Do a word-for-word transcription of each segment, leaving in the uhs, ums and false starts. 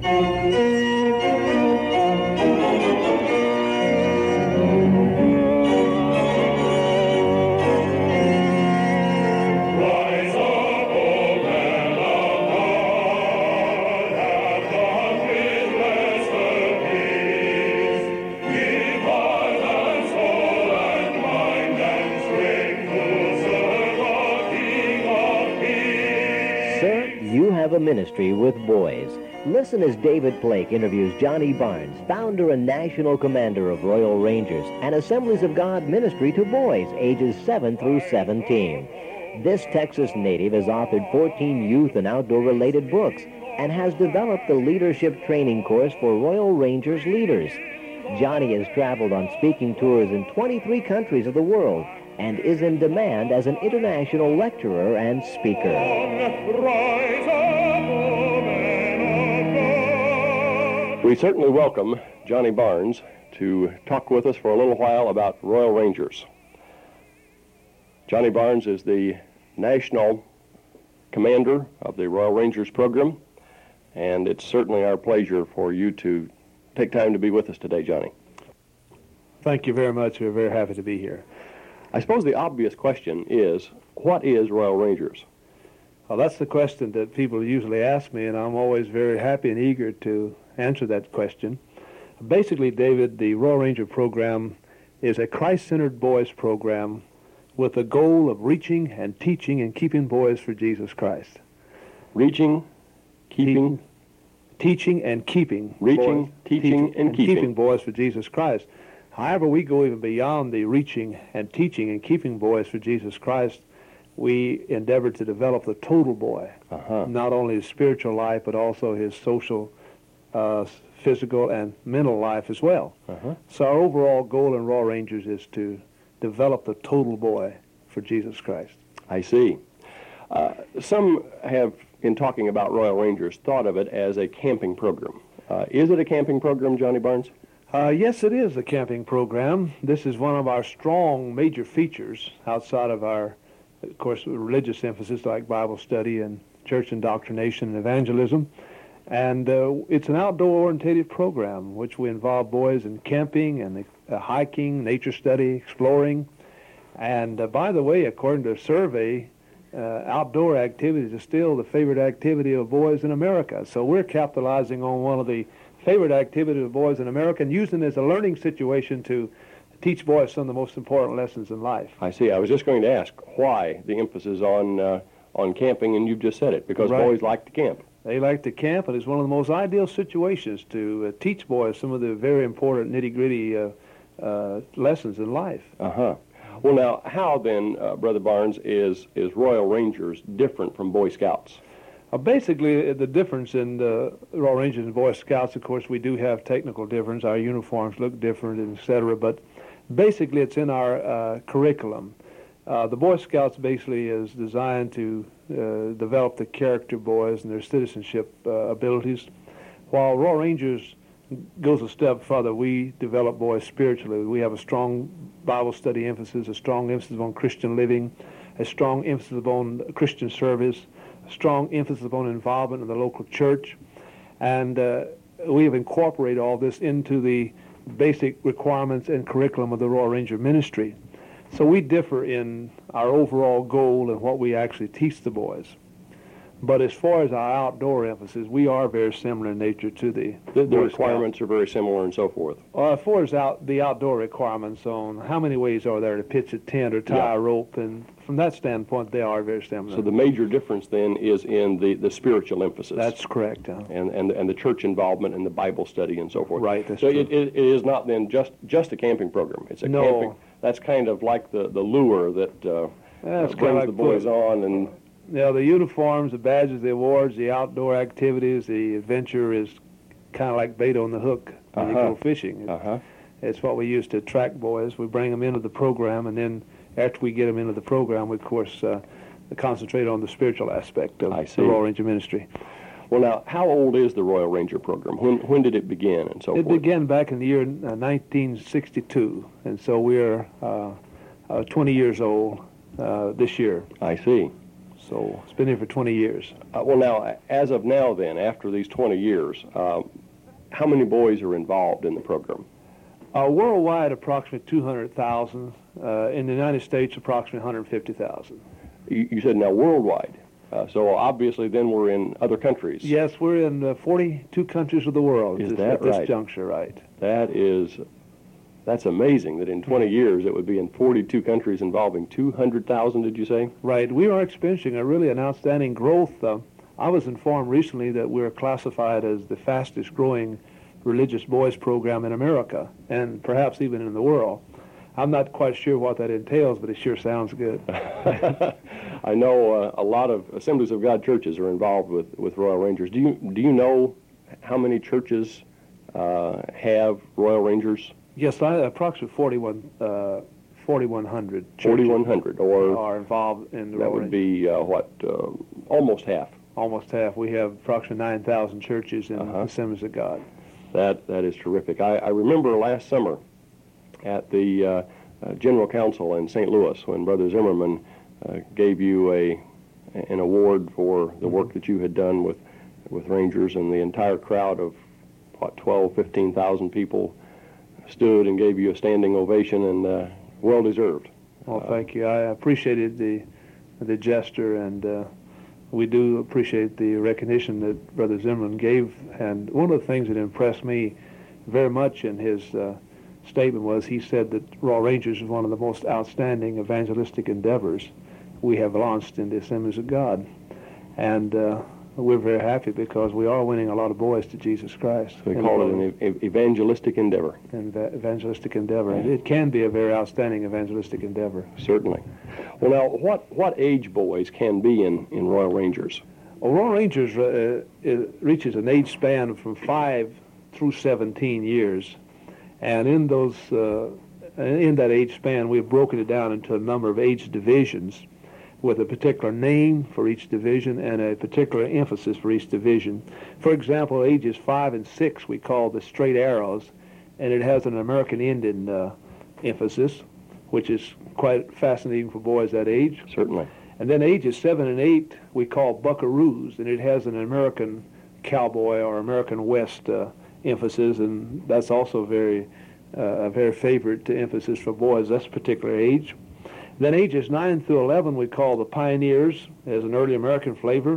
A ministry with boys. Listen as David Blake interviews Johnny Barnes, founder and national commander of Royal Rangers and Assemblies of God ministry to boys ages seven through seventeen. This Texas native has authored fourteen youth and outdoor-related books and has developed the leadership training course for Royal Rangers leaders. Johnny has traveled on speaking tours in twenty-three countries of the world and is in demand as an international lecturer and speaker. We certainly welcome Johnny Barnes to talk with us for a little while about Royal Rangers. Johnny Barnes is the national commander of the Royal Rangers program, and it's certainly our pleasure for you to take time to be with us today, Johnny. Thank you very much. We're very happy to be here. I suppose the obvious question is, what is Royal Rangers? Well, that's the question that people usually ask me, and I'm always very happy and eager to answer that question. Basically, David, the Royal Ranger program is a Christ-centered boys program with the goal of reaching and teaching and keeping boys for Jesus Christ. Reaching, keeping... Te- teaching and keeping. Reaching, boys, teaching, teaching, and, and keeping. keeping boys for Jesus Christ. However, we go even beyond the reaching and teaching and keeping boys for Jesus Christ. We endeavor to develop the total boy, uh-huh. not only his spiritual life, but also his social, uh, physical, and mental life as well. Uh-huh. So our overall goal in Royal Rangers is to develop the total boy for Jesus Christ. I see. Uh, some have, in talking about Royal Rangers, thought of it as a camping program. Uh, is it a camping program, Johnny Barnes? Uh, yes, it is a camping program. This is one of our strong major features outside of our, of course, religious emphasis like Bible study and church indoctrination and evangelism. And uh, it's an outdoor-oriented program, which we involve boys in camping and uh, hiking, nature study, exploring. And uh, by the way, according to a survey, uh, outdoor activities are still the favorite activity of boys in America. So we're capitalizing on one of the favorite activity of boys in America and using it as a learning situation to teach boys some of the most important lessons in life. I see. I was just going to ask why the emphasis on uh, on camping, and you've just said it, because Right. boys like to camp. They like to camp, and it's one of the most ideal situations to uh, teach boys some of the very important nitty-gritty uh, uh, lessons in life. Uh-huh. Well, now, how then, uh, Brother Barnes, is, is Royal Rangers different from Boy Scouts? Uh, basically, the difference in the Royal Rangers and Boy Scouts, of course, we do have technical difference. Our uniforms look different, et cetera, but basically it's in our uh, curriculum. Uh, the Boy Scouts basically is designed to uh, develop the character boys and their citizenship uh, abilities, while Royal Rangers goes a step further. We develop boys spiritually. We have a strong Bible study emphasis, a strong emphasis on Christian living, a strong emphasis upon Christian service, a strong emphasis upon involvement in the local church, and uh, we have incorporated all this into the basic requirements and curriculum of the Royal Ranger ministry. So we differ in our overall goal and what we actually teach the boys. But as far as our outdoor emphasis, we are very similar in nature to the The, the Boy requirements are very similar and so forth. Uh, as far as out, the outdoor requirements on how many ways are there to pitch a tent or tie Yeah. a rope, and from that standpoint, they are very similar. So the major difference then is in the, the spiritual emphasis. That's correct. Huh? and, and and the church involvement and the Bible study and so forth. Right, that's so true. it, it, it is not then just just a camping program. It's a No. camping. That's kind of like the, the lure that uh, That's uh, kinda brings like the boys put- on. And Yeah, the uniforms, the badges, the awards, the outdoor activities, the adventure is kind of like bait on the hook when you Uh-huh. go fishing. It- uh-huh. It's what we use to attract boys. We bring them into the program, and then after we get them into the program, we, of course, uh, concentrate on the spiritual aspect of I see. the Royal Ranger ministry. Well, now, how old is the Royal Ranger program? When when did it begin and so It forth? began back in the year uh, nineteen sixty-two, and so we're uh, uh, twenty years old uh, this year. I see. So it's been here for twenty years. Uh, well, now, as of now, then, after these twenty years, um, how many boys are involved in the program? Uh, worldwide, approximately two hundred thousand. Uh, in the United States, approximately one hundred fifty thousand. You, you said now worldwide. Uh, so obviously, then we're in other countries. Yes, we're in uh, forty-two countries of the world. Is this, that at this right? juncture, right? That is, that's amazing. That in twenty years, it would be in forty-two countries involving two hundred thousand. Did you say? Right. We are experiencing a really an outstanding growth. Uh, I was informed recently that we're classified as the fastest growing religious boys program in America, and perhaps even in the world. I'm not quite sure what that entails, but it sure sounds good. I know uh, a lot of Assemblies of God churches are involved with, with Royal Rangers. Do you do you know how many churches uh, have Royal Rangers? Yes, I, approximately forty-one, uh, forty-one hundred churches forty-one hundred, or are involved in the that Royal would Rangers. be uh, what, uh, almost half. Almost half. We have approximately nine thousand churches in Uh-huh. Assemblies of God. That that is terrific. I, I remember last summer at the uh, uh, General Council in Saint Louis when Brother Zimmerman uh, gave you a an award for the work that you had done with with Rangers, and the entire crowd of what twelve, fifteen thousand people stood and gave you a standing ovation, and uh, well deserved. Well, thank you. I appreciated the the gesture, and uh, we do appreciate the recognition that Brother Zimmerman gave. And one of the things that impressed me very much in his uh, statement was he said that Royal Rangers is one of the most outstanding evangelistic endeavors we have launched in the Assemblies of God. And uh, we're very happy because we are winning a lot of boys to Jesus Christ. So we call it an e- evangelistic endeavor. An eva- evangelistic endeavor. And it can be a very outstanding evangelistic endeavor. Certainly. Well, now, what, what age boys can be in, in Royal Rangers? Well, Royal Rangers uh, it reaches an age span from five through seventeen years. And in those, uh, in that age span, we've broken it down into a number of age divisions with a particular name for each division and a particular emphasis for each division. For example, ages five and six we call the Straight Arrows, and it has an American Indian uh, emphasis, which is quite fascinating for boys that age. Certainly. And then ages seven and eight we call Buckaroos, and it has an American cowboy or American West uh, emphasis, and that's also very uh, a very favorite emphasis for boys, that's a particular age. Then ages nine through eleven we call the Pioneers, as an early American flavor.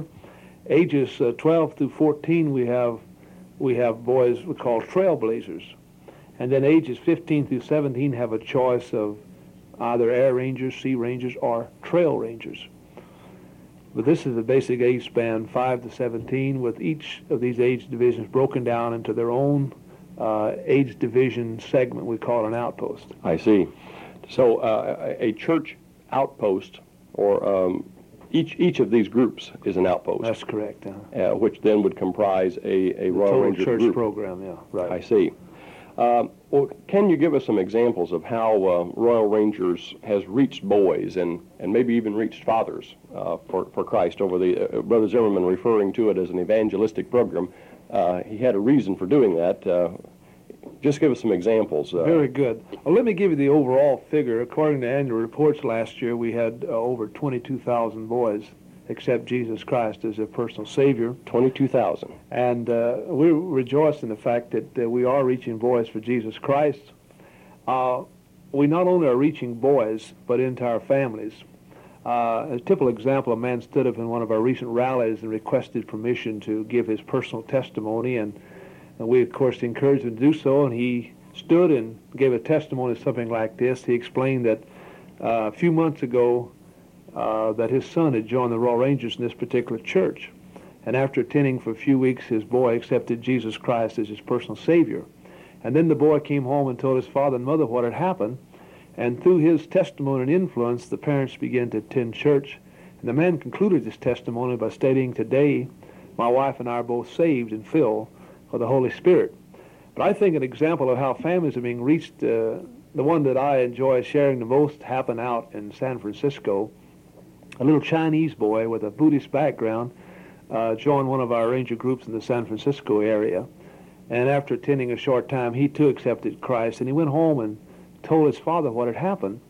Ages uh, twelve through fourteen we have we have boys we call Trailblazers. And then ages fifteen through seventeen have a choice of either Air Rangers, Sea Rangers, or Trail Rangers. But this is the basic age span, five to seventeen, with each of these age divisions broken down into their own uh, age division segment we call an outpost. I see. So uh, a, a church outpost, or um, each each of these groups is an outpost. That's correct. Uh, uh, which then would comprise a, a the Royal total Ranger church group. program, yeah, right. I see. Um, well, can you give us some examples of how uh, Royal Rangers has reached boys and, and maybe even reached fathers uh, for, for Christ over the, uh, Brother Zimmerman referring to it as an evangelistic program. Uh, he had a reason for doing that. Uh, just give us some examples. Uh, Very good. Well, let me give you the overall figure. According to annual reports last year, we had uh, over twenty-two thousand boys accept Jesus Christ as their personal Savior. twenty-two thousand. And uh, we rejoice in the fact that uh, we are reaching boys for Jesus Christ. Uh, we not only are reaching boys, but entire families. Uh, a typical example, a man stood up in one of our recent rallies and requested permission to give his personal testimony, and, and we, of course, encouraged him to do so, and he stood and gave a testimony something like this. He explained that uh, a few months ago, Uh, that his son had joined the Royal Rangers in this particular church. And after attending for a few weeks, his boy accepted Jesus Christ as his personal Savior. And then the boy came home and told his father and mother what had happened. And through his testimony and influence, the parents began to attend church. And the man concluded his testimony by stating, "Today, my wife and I are both saved and filled with the Holy Spirit." But I think an example of how families are being reached, uh, the one that I enjoy sharing the most, happened out in San Francisco. A little Chinese boy with a Buddhist background uh, joined one of our ranger groups in the San Francisco area. And after attending a short time, he too accepted Christ. And he went home and told his father what had happened.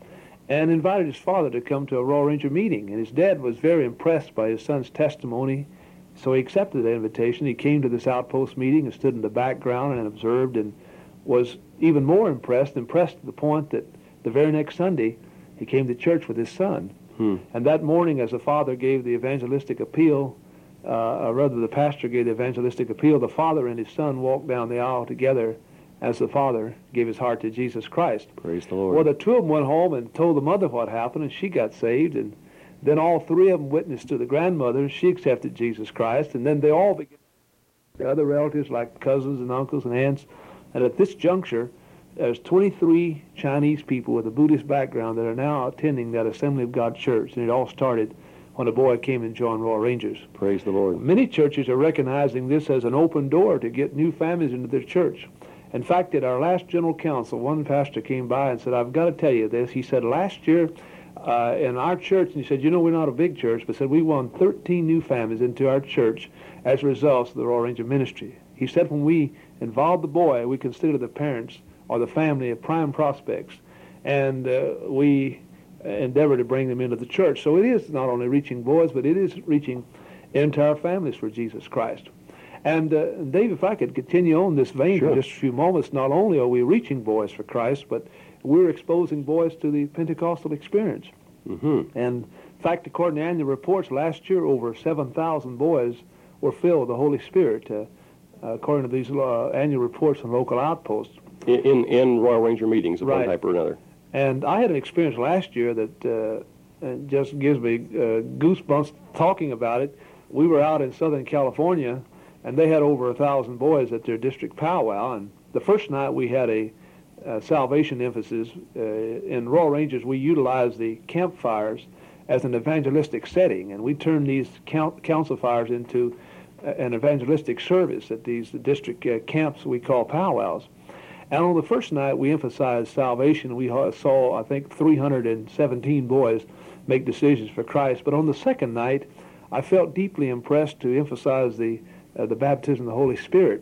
and invited his father to come to a Royal Ranger meeting. And his dad was very impressed by his son's testimony, so he accepted the invitation. He came to this outpost meeting and stood in the background and observed, and was even more impressed, impressed to the point that the very next Sunday he came to church with his son. Hmm. And that morning, as the father gave the evangelistic appeal, uh, or rather the pastor gave the evangelistic appeal, the father and his son walked down the aisle together as the father gave his heart to Jesus Christ. Praise the Lord. Well, the two of them went home and told the mother what happened, and she got saved. And then all three of them witnessed to the grandmother, and she accepted Jesus Christ. And then they all began, the other relatives like cousins and uncles and aunts. And at this juncture, there's twenty-three Chinese people with a Buddhist background that are now attending that Assembly of God church. And it all started when a boy came and joined Royal Rangers. Praise the Lord. Many churches are recognizing this as an open door to get new families into their church. In fact, at our last general council, one pastor came by and said, I've got to tell you this. He said, last year uh, in our church, and he said, you know, we're not a big church, but said we won thirteen new families into our church as a result of the Royal Ranger ministry. He said when we involved the boy, we considered the parents or the family of prime prospects, and uh, we endeavor to bring them into the church. So it is not only reaching boys, but it is reaching entire families for Jesus Christ. And uh, Dave, if I could continue on this vein Sure. for just a few moments, not only are we reaching boys for Christ, but we're exposing boys to the Pentecostal experience. Mm-hmm. And in fact, according to annual reports, last year over seven thousand boys were filled with the Holy Spirit, uh, uh, according to these uh, annual reports on local outposts. In, in, in Royal Ranger meetings of Right. one type or another. And I had an experience last year that uh, uh, just gives me uh, goosebumps talking about it. We were out in Southern California, and they had over a thousand boys at their district powwow. And the first night we had a uh, salvation emphasis. Uh, in Royal Rangers, we utilize the campfires as an evangelistic setting, and we turn these count, council fires into uh, an evangelistic service at these district uh, camps we call powwows. And on the first night, we emphasized salvation. We saw, I think, three hundred seventeen boys make decisions for Christ. But on the second night, I felt deeply impressed to emphasize the uh, the baptism of the Holy Spirit.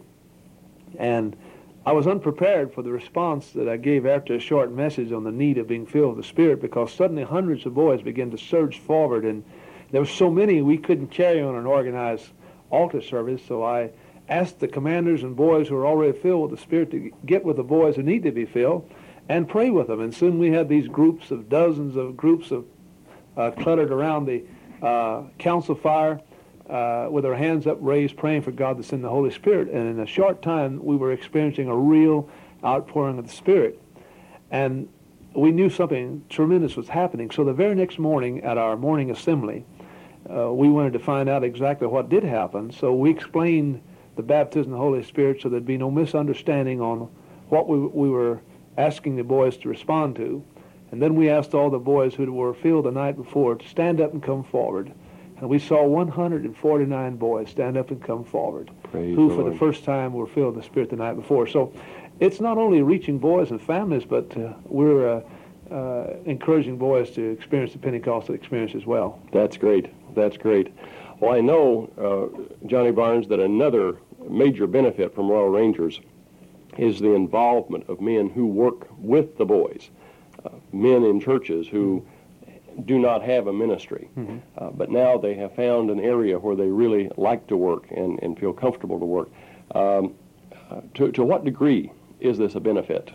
And I was unprepared for the response that I gave after a short message on the need of being filled with the Spirit, because suddenly hundreds of boys began to surge forward, and there were so many we couldn't carry on an organized altar service. So I asked the commanders and boys who were already filled with the Spirit to get with the boys who need to be filled and pray with them. And soon we had these groups of dozens of groups of uh, cluttered around the uh, council fire uh, with their hands up raised, praying for God to send the Holy Spirit. And in a short time, we were experiencing a real outpouring of the Spirit. And we knew something tremendous was happening. So the very next morning at our morning assembly, uh, we wanted to find out exactly what did happen. So we explained the baptism of the Holy Spirit so there'd be no misunderstanding on what we, we were asking the boys to respond to. And then we asked all the boys who were filled the night before to stand up and come forward. And we saw one hundred forty-nine boys stand up and come forward, Praise who the for Lord. the first time were filled with the Spirit the night before. So it's not only reaching boys and families, but uh, we're uh, uh, encouraging boys to experience the Pentecostal experience as well. That's great. That's great. Well, I know, uh, Johnny Barnes, that another major benefit from Royal Rangers is the involvement of men who work with the boys, uh, men in churches who do not have a ministry, Mm-hmm. uh, but now they have found an area where they really like to work and, and feel comfortable to work. Um, uh, to, to what degree is this a benefit?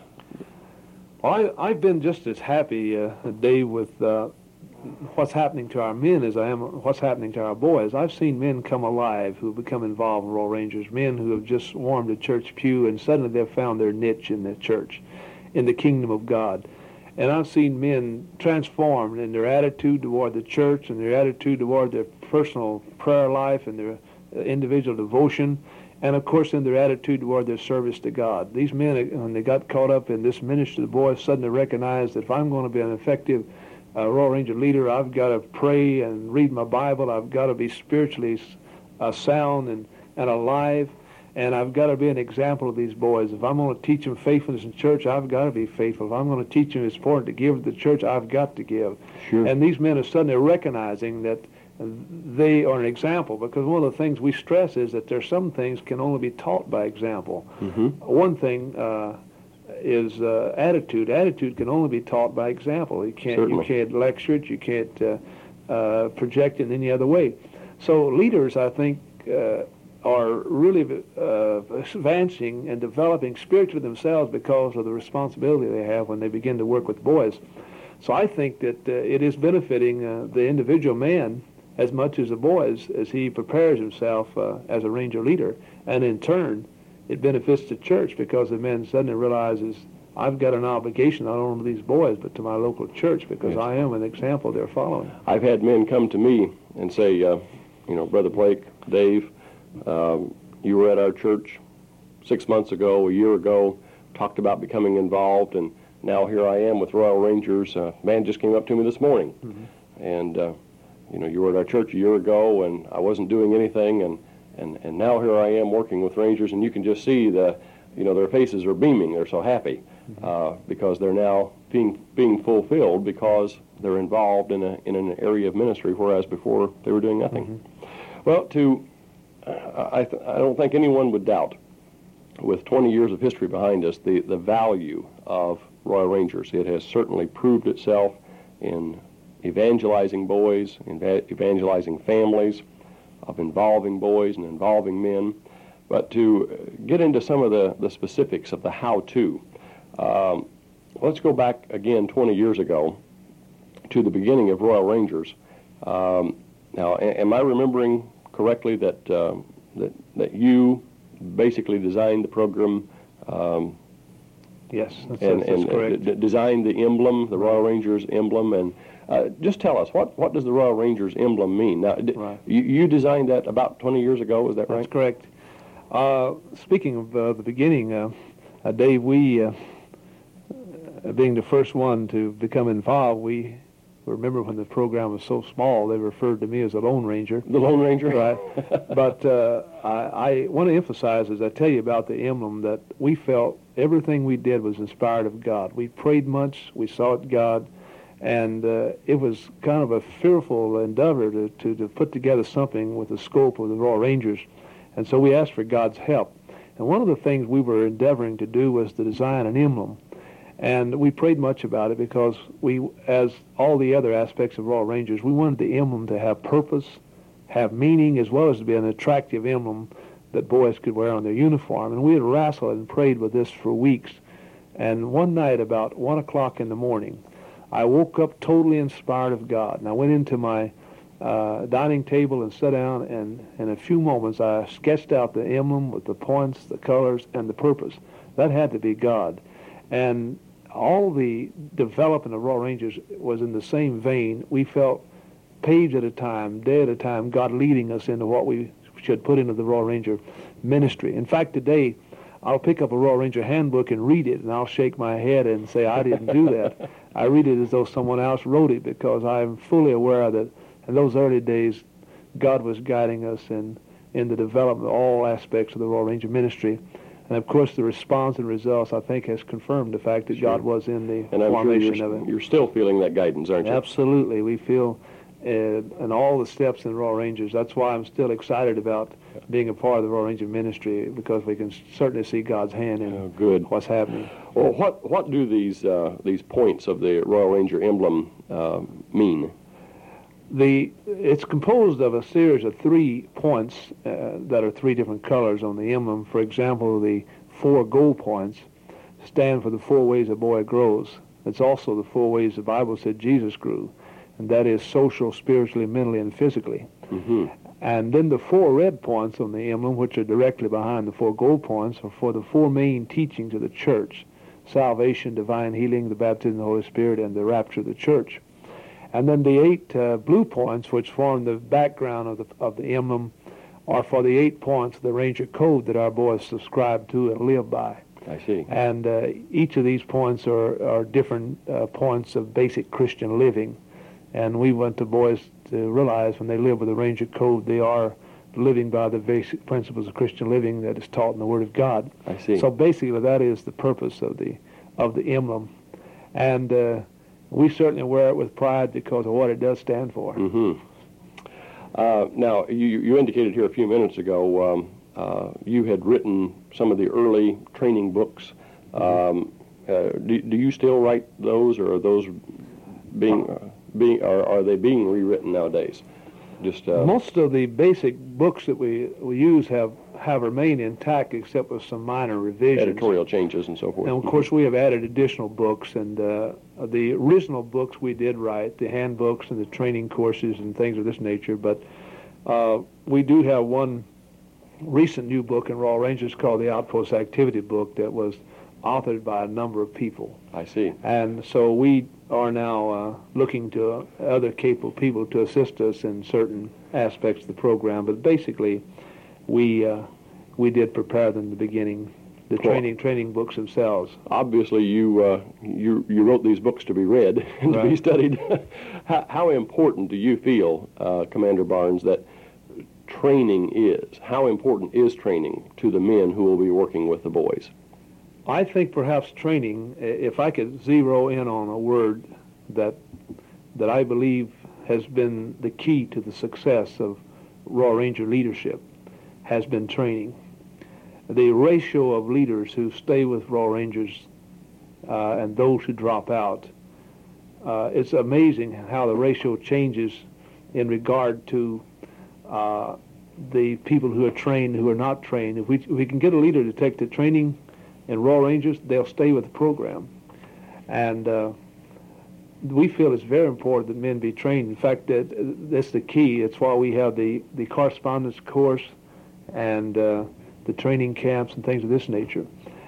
Well, I, I've been just as happy, uh, Dave, with uh, what's happening to our men as I am what's happening to our boys. I've seen men come alive who become involved in Royal Rangers, men who have just warmed a church pew and suddenly they've found their niche in the church, in the kingdom of God. And I've seen men transformed in their attitude toward the church and their attitude toward their personal prayer life and their uh, individual devotion, and of course in their attitude toward their service to God. These men, when they got caught up in this ministry to the boys, suddenly recognized that if I'm going to be an effective uh, Royal Ranger leader, I've got to pray and read my Bible. I've got to be spiritually uh, sound and, and alive. And I've got to be an example of these boys. If I'm going to teach them faithfulness in church, I've got to be faithful. If I'm going to teach them it's important to give to the church, I've got to give. Sure. And these men are suddenly recognizing that they are an example, because one of the things we stress is that there's some things can only be taught by example. Mm-hmm. One thing uh, is uh, attitude. Attitude can only be taught by example. You can't Certainly. you can't lecture it. You can't uh, uh, project it in any other way. So leaders, I think, uh, are really uh, advancing and developing spiritually themselves because of the responsibility they have when they begin to work with boys. So I think that uh, it is benefiting uh, the individual man as much as the boys as he prepares himself uh, as a Ranger leader. And in turn, it benefits the church because the man suddenly realizes, I've got an obligation not only to these boys but to my local church because Yes. I am an example they're following. I've had men come to me and say, uh, you know, Brother Blake, Dave, um, you were at our church six months ago, a year ago, talked about becoming involved, and now here I am with Royal Rangers. A man just came up to me this morning, mm-hmm. and, uh, you know, you were at our church a year ago, and I wasn't doing anything, and, and, and now here I am working with Rangers, and you can just see the, you know, their faces are beaming. They're so happy mm-hmm. uh, because they're now being being fulfilled because they're involved in a in an area of ministry, whereas before they were doing nothing. Mm-hmm. Well, to uh, I th- I don't think anyone would doubt, with twenty years of history behind us, the the value of Royal Rangers. It has certainly proved itself in evangelizing boys, in evangelizing families, of involving boys and involving men. But to get into some of the, the specifics of the how-to, um, let's go back again twenty years ago to the beginning of Royal Rangers. Um, now, a- am I remembering correctly that, uh, that that you basically designed the program? Um, Yes, that's, and, that's and correct. d- designed the emblem, the Royal Rangers emblem, and uh, just tell us, what, what does the Royal Rangers emblem mean? Now, d- Right. you, you designed that about twenty years ago, is that right? That's correct. Uh, speaking of uh, the beginning, uh, uh, Dave, we, uh, uh, being the first one to become involved, we remember when the program was so small, they referred to me as a Lone Ranger. The Lone Ranger? Right. But uh, I, I want to emphasize, as I tell you about the emblem, that we felt everything we did was inspired of God. We prayed much, we sought God, and uh, it was kind of a fearful endeavor to, to, to put together something with the scope of the Royal Rangers. And so we asked for God's help. And one of the things we were endeavoring to do was to design an emblem. And we prayed much about it because we, as all the other aspects of Royal Rangers, we wanted the emblem to have purpose, have meaning, as well as to be an attractive emblem that boys could wear on their uniform. And we had wrestled and prayed with this for weeks. And one night, about one o'clock in the morning, I woke up totally inspired of God. And I went into my uh, dining table and sat down, and in a few moments I sketched out the emblem with the points, the colors, and the purpose. That had to be God. And all the development of Royal Rangers was in the same vein. We felt page at a time, day at a time, God leading us into what we should put into the Royal Ranger ministry. In fact, today, I'll pick up a Royal Ranger handbook and read it, and I'll shake my head and say, I didn't do that. I read it as though someone else wrote it because I'm fully aware that in those early days, God was guiding us in, in the development of all aspects of the Royal Ranger ministry. And of course, the response and results, I think, has confirmed the fact that Sure. God was in the And I'm sure formation you're, of it. you're still feeling that guidance, aren't you? Absolutely. We feel uh, in all the steps in Royal Rangers. That's why I'm still excited about being a part of the Royal Ranger ministry, because we can certainly see God's hand in Oh, good. what's happening. Well, what, what do these, uh, these points of the Royal Ranger emblem uh, mean? The it's composed of a series of three points uh, that are three different colors on the emblem. For example, the four gold points stand for the four ways a boy grows. It's also the four ways the Bible said Jesus grew, and that is social, spiritually, mentally, and physically. Mm-hmm. And then the four red points on the emblem, which are directly behind the four gold points, are for the four main teachings of the church: salvation, divine healing, the baptism of the Holy Spirit, and the rapture of the church. And then the eight uh, blue points, which form the background of the of the emblem, are for the eight points of the Ranger Code that our boys subscribe to and live by. I see. And uh, each of these points are, are different uh, points of basic Christian living. And we want the boys to realize when they live with the Ranger Code, they are living by the basic principles of Christian living that is taught in the Word of God. I see. So basically, that is the purpose of the of the emblem. And uh, we certainly wear it with pride because of what it does stand for. Mm-hmm. Uh, now, you, you indicated here a few minutes ago um, uh, you had written some of the early training books. Um, Uh, do, do you still write those, or are those being uh, being are, are they being rewritten nowadays? Just uh, most of the basic books that we we use have have remained intact, except with some minor revisions, editorial changes, and so forth. And of course, we have added additional books, and uh, the original books we did write, the handbooks and the training courses and things of this nature. But uh, we do have one recent new book in Royal Rangers called the Outpost Activity Book that was authored by a number of people. I see. And so we are now uh, looking to other capable people to assist us in certain aspects of the program. But basically, we uh, we did prepare them in the beginning, the Well, training training books themselves. Obviously, you uh, you you wrote these books to be read and to be Right. studied. how, how important do you feel, uh, Commander Barnes, that training is? How important is training to the men who will be working with the boys? I think perhaps training, i- if I could zero in on a word that that I believe has been the key to the success of Royal Ranger leadership, has been training. The ratio of leaders who stay with Royal Rangers uh, and those who drop out, uh, it's amazing how the ratio changes in regard to uh, the people who are trained, who are not trained. If we, if we can get a leader to take the training in Royal Rangers, they'll stay with the program. And uh, we feel it's very important that men be trained. In fact, that, that's the key. It's why we have the, the correspondence course and uh, the training camps and things of this nature.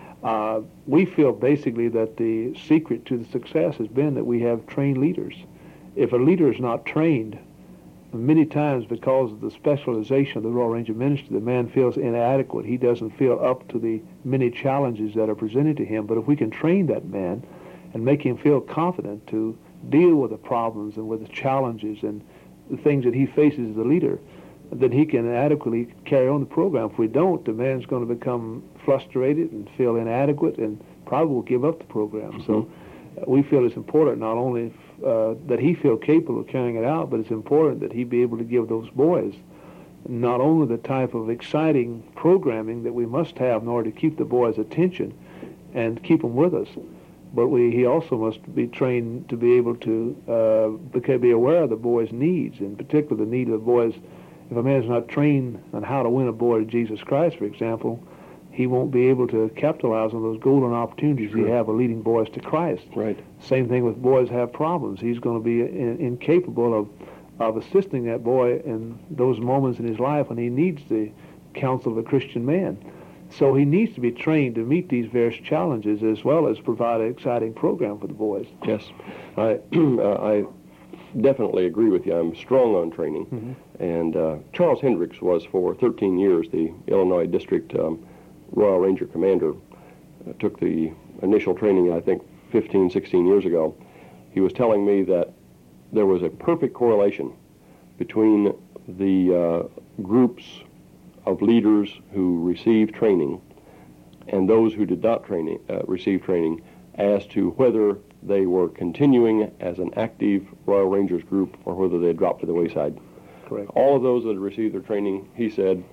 Uh, we feel basically that the secret to the success has been that we have trained leaders. If a leader is not trained, many times because of the specialization of the Royal Ranger ministry, the man feels inadequate. He doesn't feel up to the many challenges that are presented to him. But if we can train that man and make him feel confident to deal with the problems and with the challenges and the things that he faces as a leader, then he can adequately carry on the program. If we don't, the man's going to become frustrated and feel inadequate and probably will give up the program. Mm-hmm. So uh, we feel it's important not only uh, that he feel capable of carrying it out, but it's important that he be able to give those boys not only the type of exciting programming that we must have in order to keep the boys' attention and keep them with us, but we, he also must be trained to be able to uh, be aware of the boys' needs, in particular the need of the boys. If a man is not trained on how to win a boy to Jesus Christ, for example, he won't be able to capitalize on those golden opportunities Sure. he have of leading boys to Christ. Right. Same thing with boys have problems. He's going to be in, incapable of, of assisting that boy in those moments in his life when he needs the counsel of a Christian man. So he needs to be trained to meet these various challenges as well as provide an exciting program for the boys. Yes. I uh, I definitely agree with you. I'm strong on training. Mm-hmm. And uh, Charles Hendricks was for thirteen years the Illinois District um, Royal Ranger Commander. Uh, took the initial training, I think, fifteen, sixteen years ago. He was telling me that there was a perfect correlation between the uh, groups of leaders who received training and those who did not training, uh, receive training as to whether they were continuing as an active Royal Rangers group or whether they had dropped to the wayside. Correct. All of those that had received their training, he said,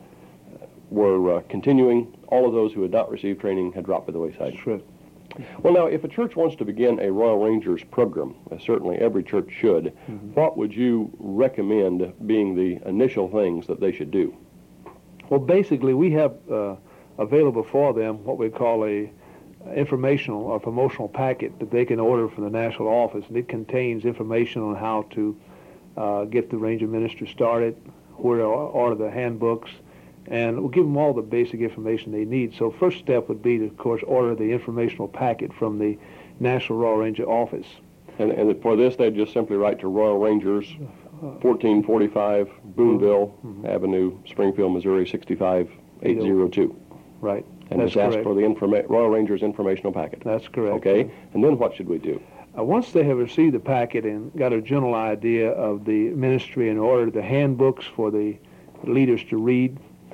were uh, continuing. All of those who had not received training had dropped to the wayside. Sure. Well, now, if a church wants to begin a Royal Rangers program, as certainly every church should, mm-hmm. what would you recommend being the initial things that they should do? Well, basically, we have uh, available for them what we call a informational or promotional packet that they can order from the national office, and it contains information on how to uh, get the Ranger ministry started, where to order the handbooks, and we'll give them all the basic information they need. So first step would be to, of course, order the informational packet from the National Royal Ranger office. And, and for this, they'd just simply write to Royal Rangers, fourteen forty-five Boonville mm-hmm. Avenue, Springfield, Missouri, sixty-five eight oh two. Right. And That's just ask correct. for the informa- Royal Rangers informational packet. That's correct. Okay. And then what should we do? Uh, once they have received the packet and got a general idea of the ministry and ordered the handbooks for the leaders to read,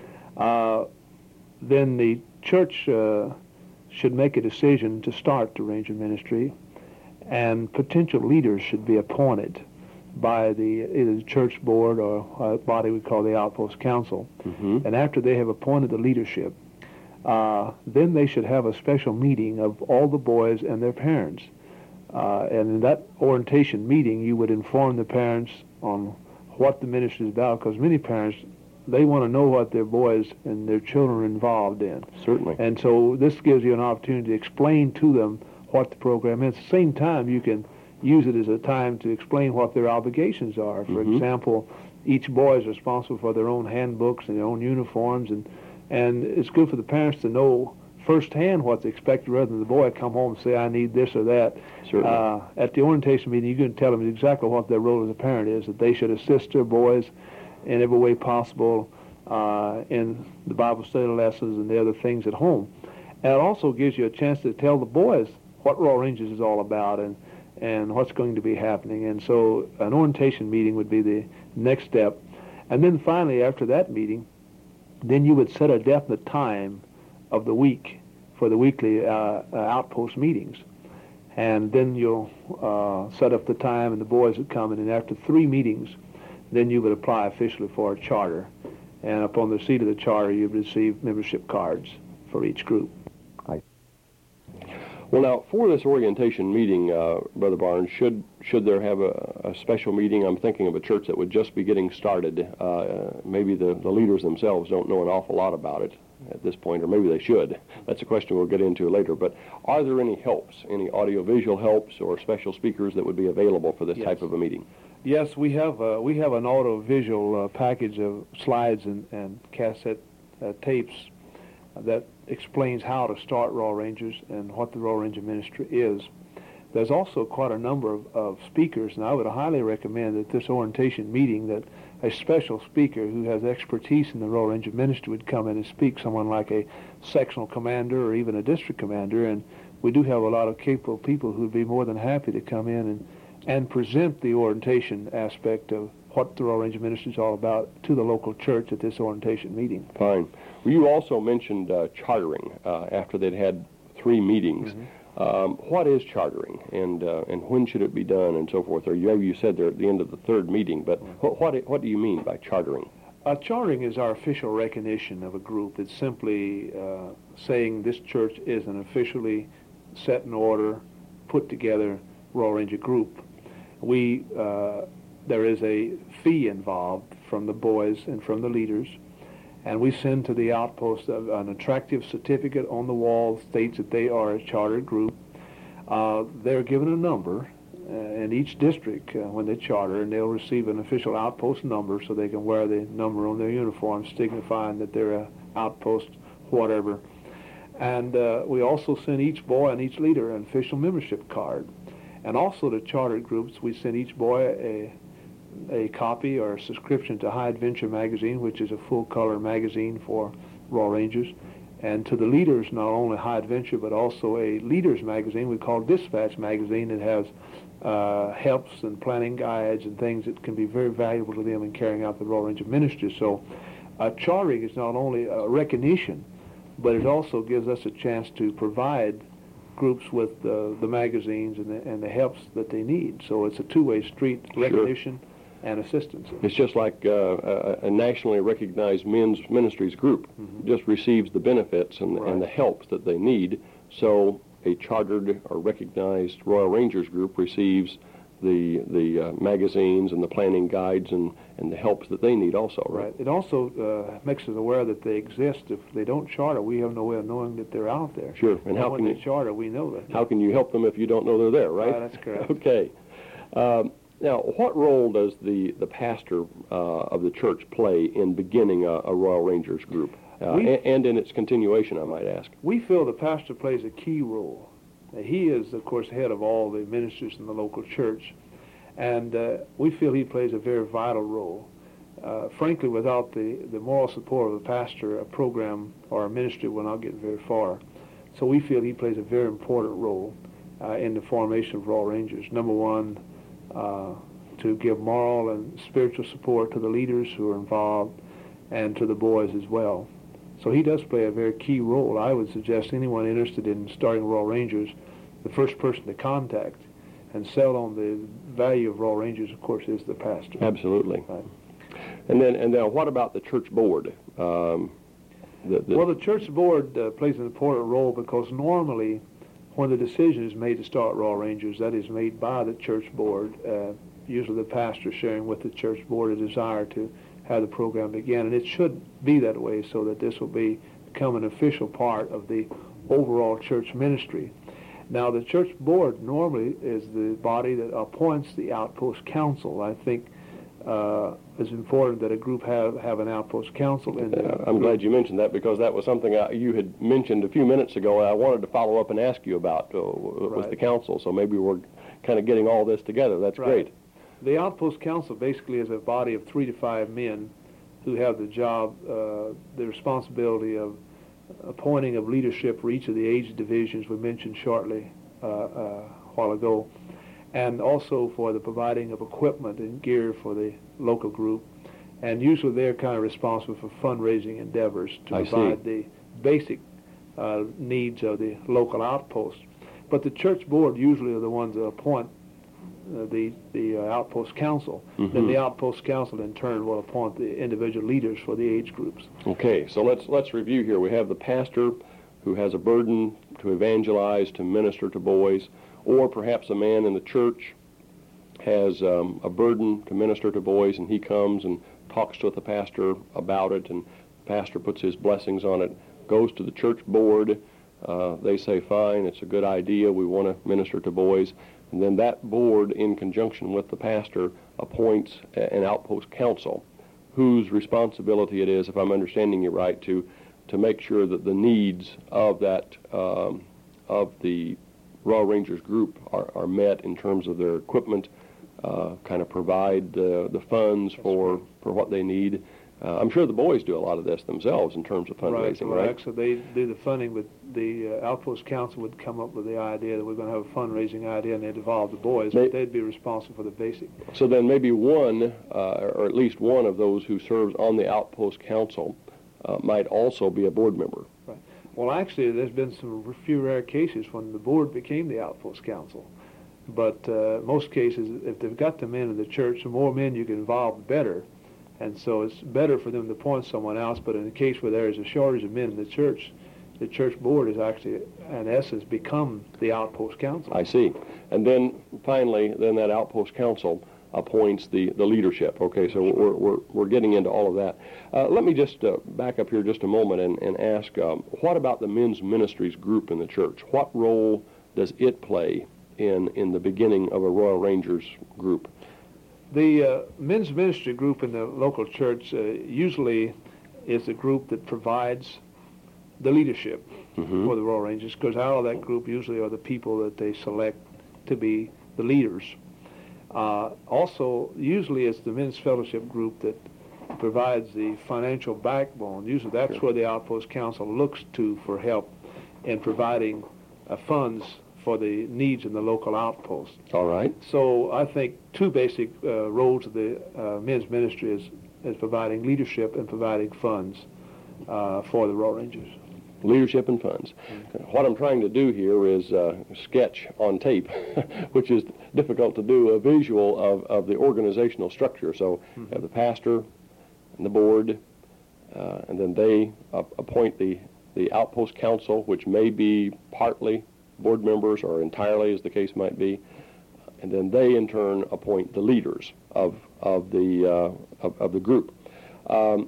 uh, then the church uh, should make a decision to start the Ranger ministry, and potential leaders should be appointed by the either the church board or a body we call the Outpost Council. Mm-hmm. And after they have appointed the leadership, uh, then they should have a special meeting of all the boys and their parents. Uh, and in that orientation meeting, you would inform the parents on what the ministry is about, because many parents, they want to know what their boys and their children are involved in. Certainly. And so this gives you an opportunity to explain to them what the program is. At the same time, you can use it as a time to explain what their obligations are. For Mm-hmm. example, each boy is responsible for their own handbooks and their own uniforms, and and it's good for the parents to know firsthand what's expected rather than the boy come home and say, I need this or that. Certainly. Uh, at the orientation meeting, you can tell them exactly what their role as a parent is, that they should assist their boys in every way possible uh, in the Bible study lessons and the other things at home. And it also gives you a chance to tell the boys what Royal Rangers is all about and, and what's going to be happening. And so an orientation meeting would be the next step. And then finally, after that meeting, then you would set a definite time of the week for the weekly uh, uh, outpost meetings. And then you'll uh, set up the time and the boys would come in, and after three meetings, then you would apply officially for a charter. And upon the receipt of the charter, you'd receive membership cards for each group. Well, now, for this orientation meeting, uh, Brother Barnes, should should there have a, a special meeting? I'm thinking of a church that would just be getting started. Uh, maybe the, the leaders themselves don't know an awful lot about it at this point, or maybe they should. That's a question we'll get into later. But are there any helps, any audiovisual helps or special speakers that would be available for this Yes. type of a meeting? Yes, we have uh, we have an audio-visual uh, package of slides and, and cassette uh, tapes that explains how to start Royal Rangers and what the Royal Ranger ministry is. There's also quite a number of, of speakers, and I would highly recommend that this orientation meeting that a special speaker who has expertise in the Royal Ranger ministry would come in and speak, someone like a sectional commander or even a district commander, and we do have a lot of capable people who would be more than happy to come in and, and present the orientation aspect of what the Royal Ranger ministry is all about to the local church at this orientation meeting. Fine. Well, you also mentioned uh, chartering uh, after they'd had three meetings. Mm-hmm. Um, what is chartering, and uh, and when should it be done, and so forth? Or you, you said they're at the end of the third meeting, but what what, what do you mean by chartering? Uh, chartering is our official recognition of a group. It's simply uh, saying this church is an officially set in order, put together Royal Ranger group. We uh, there is a fee involved from the boys and from the leaders, and we send to the outpost an attractive certificate on the wall that states that they are a chartered group. Uh, they're given a number uh, in each district uh, when they charter, and they'll receive an official outpost number so they can wear the number on their uniforms, signifying that they're a outpost whatever. And uh, we also send each boy and each leader an official membership card. And also to chartered groups, we send each boy a a copy or a subscription to High Adventure magazine, which is a full-color magazine for Royal Rangers, and to the leaders, not only High Adventure, but also a leaders magazine we call Dispatch magazine that has uh, helps and planning guides and things that can be very valuable to them in carrying out the Royal Ranger ministry. So uh, chartering is not only a recognition, but it also gives us a chance to provide groups with uh, the magazines and the, and the helps that they need. So it's a two-way street, recognition and assistance. It's just like uh, a, a nationally recognized men's ministries group Mm-hmm. just receives the benefits and, Right. and the help that they need. So a chartered or recognized Royal Rangers group receives the the uh, magazines and the planning guides and, and the helps that they need also, right? Right. It also uh, makes us aware that they exist. If they don't charter, we have no way of knowing that they're out there. Sure. And how when can they you charter, we know that. how can you help them if you don't know they're there, right? Right, that's correct. Okay. Um, now, what role does the, the pastor uh, of the church play in beginning a, a Royal Rangers group, uh, We- and, and in its continuation, I might ask? We feel the pastor plays a key role. Uh, He is, of course, head of all the ministers in the local church, and uh, we feel he plays a very vital role. Uh, frankly, without the, the moral support of the pastor, a program or a ministry will not get very far. So we feel he plays a very important role uh, in the formation of Royal Rangers. Number one, uh, to give moral and spiritual support to the leaders who are involved and to the boys as well. So he does play a very key role. I would suggest anyone interested in starting Royal Rangers, the first person to contact and sell on the value of Royal Rangers, of course, is the pastor. Absolutely. Right. And then, and then, what about the church board? Um, The, the Well, the church board uh, plays an important role because normally when the decision is made to start Royal Rangers, that is made by the church board, uh, usually the pastor sharing with the church board a desire to have the program begin. And it should be that way so that this will be become an official part of the overall church ministry. Now, the church board normally is the body that appoints the outpost council. I think uh, it's important that a group have, have an outpost council. In the uh, I'm glad you mentioned that, because that was something I, you had mentioned a few minutes ago, and I wanted to follow up and ask you about uh, was Right. the council. So maybe we're kind of getting all this together. That's Right. great. The outpost council basically is a body of three to five men who have the job, uh, the responsibility of appointing of leadership for each of the age divisions we mentioned shortly uh, uh, a while ago, and also for the providing of equipment and gear for the local group. And usually they're kind of responsible for fundraising endeavors to I see. provide the basic uh, needs of the local outpost. But the church board usually are the ones that appoint uh, the, the uh, outpost council. Mm-hmm. Then the outpost council in turn will appoint the individual leaders for the age groups. Okay, so let's let's review here. We have the pastor who has a burden to evangelize, to minister to boys, or perhaps a man in the church has um, a burden to minister to boys, and he comes and talks with the pastor about it, and the pastor puts his blessings on it, goes to the church board. Uh, they say, fine, it's a good idea, we want to minister to boys. And then that board, in conjunction with the pastor, appoints a, an outpost council whose responsibility it is, if I'm understanding you right, to to make sure that the needs of that um, of the Royal Rangers group are, are met in terms of their equipment, uh, kind of provide the the funds for for what they need. Uh, I'm sure the boys do a lot of this themselves in terms of fundraising, Well, right? actually, they do the funding, but the uh, outpost council would come up with the idea that we're going to have a fundraising idea, and they'd involve the boys, They- but they'd be responsible for the basic. So then maybe one, uh, or at least one of those who serves on the outpost council uh, might also be a board member. Well, actually, there's been some few rare cases when the board became the outpost council. But uh, most cases, if they've got the men in the church, the more men you can involve, the better. And so it's better for them to appoint someone else. But in the case where there is a shortage of men in the church, the church board has actually, in essence, become the outpost council. I see. And then finally, then that outpost council appoints the, the leadership. Okay, so we're, we're, we're getting into all of that. Uh, let me just uh, back up here just a moment and, and ask, um, what about the men's ministries group in the church? What role does it play in, in the beginning of a Royal Rangers group? The uh, men's ministry group in the local church uh, usually is the group that provides the leadership Mm-hmm. for the Royal Rangers, because out of that group usually are the people that they select to be the leaders. Uh, also, usually it's the men's fellowship group that provides the financial backbone. Usually that's Sure. where the outpost council looks to for help in providing uh, funds for the needs in the local outpost. All right. So I think two basic uh, roles of the uh, men's ministry is, is providing leadership and providing funds uh, for the Royal Rangers. Leadership and funds. What I'm trying to do here is uh, sketch on tape, which is difficult to do, a visual of, of the organizational structure. So you have the pastor and the board, uh, and then they uh, appoint the, the outpost council, which may be partly board members or entirely, as the case might be, and then they in turn appoint the leaders of, of, the, uh, of, of the group. Um,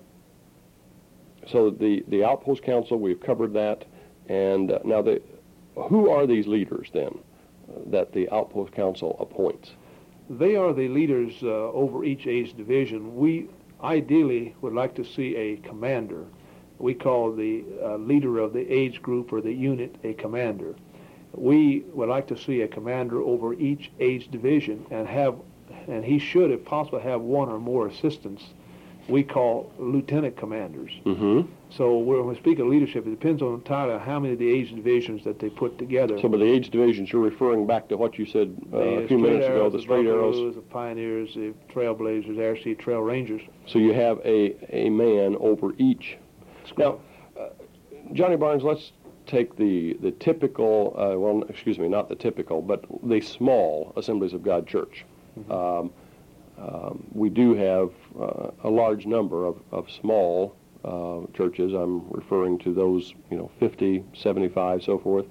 So the, the outpost council, we've covered that, and uh, now the, who are these leaders then uh, that the outpost council appoints? They are the leaders uh, over each age division. We ideally would like to see a commander. We call the uh, leader of the age group or the unit a commander. We would like to see a commander over each age division and have, and he should, if possible, have one or more assistants. We call lieutenant commanders. Mm-hmm. So when we speak of leadership, it depends on entirely on how many of the age divisions that they put together. So by the age divisions, you're referring back to what you said uh, the a few minutes ago, arrows, the straight arrows. Buckaroos, the pioneers, the trailblazers, Air Sea Trail Rangers. So you have a, a man over each. Now, uh, Johnny Barnes, let's take the, the typical, uh, well, excuse me, not the typical, but the small Assemblies of God church. Mm-hmm. um, Um, we do have uh, a large number of, of small uh, churches. I'm referring to those, you know, fifty, seventy-five, so forth.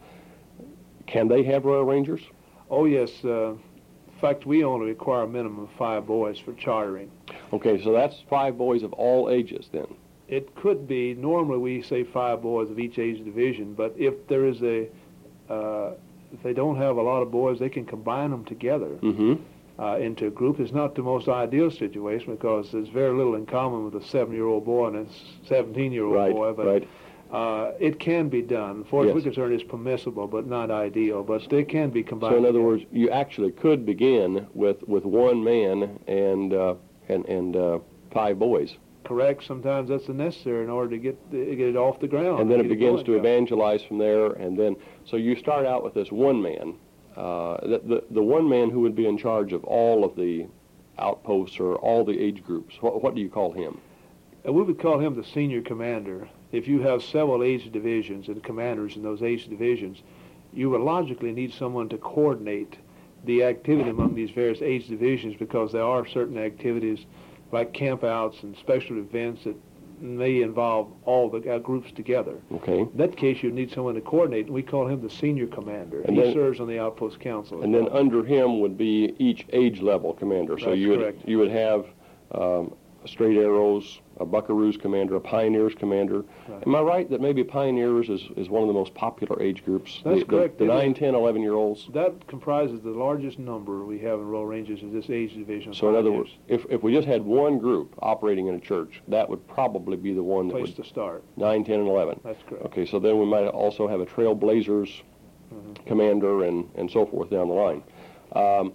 Can they have Royal Rangers? Oh, yes. Uh, in fact, we only require a minimum of five boys for chartering. Okay, so that's five boys of all ages then. It could be, normally we say five boys of each age division, but if there is a, uh, if they don't have a lot of boys, they can combine them together Mm-hmm. uh, into a group. It's not the most ideal situation because there's very little in common with a seven-year-old boy and a seventeen-year-old Right, boy, but right. uh, it can be done. As far as Yes. we're concerned, it's permissible, but not ideal, but they can be combined So in other together. words, you actually could begin with, with one man and, uh, and, and uh, five boys. Correct. Sometimes that's necessary in order to get the, get it off the ground. And then it get begins going. to evangelize from there, and then, so you start out with this one man, uh, the, the, the one man who would be in charge of all of the outposts or all the age groups. What, what do you call him? Uh, we would call him the senior commander. If you have several age divisions and commanders in those age divisions, you would logically need someone to coordinate the activity among these various age divisions because there are certain activities like campouts and special events that may involve all the uh, groups together. Okay. In that case, you need someone to coordinate, and we call him the senior commander. And he then- serves on the outpost council. as And then well. under him would be each age level commander. So That's you would, correct. you would have um, straight arrows, a buckaroos commander, a pioneers commander. Right. Am I right that maybe pioneers is, is one of the most popular age groups? That's the, correct. The, the It is. nine, ten, eleven-year-olds? That comprises the largest number we have in Royal Rangers is this age division. of So in other pioneers. words, if, if we just had one group operating in a church, that would probably be the one that Place would, to start. nine, ten, and eleven. That's correct. Okay, so then we might also have a Trailblazers Mhm. commander and, and so forth down the line. Um,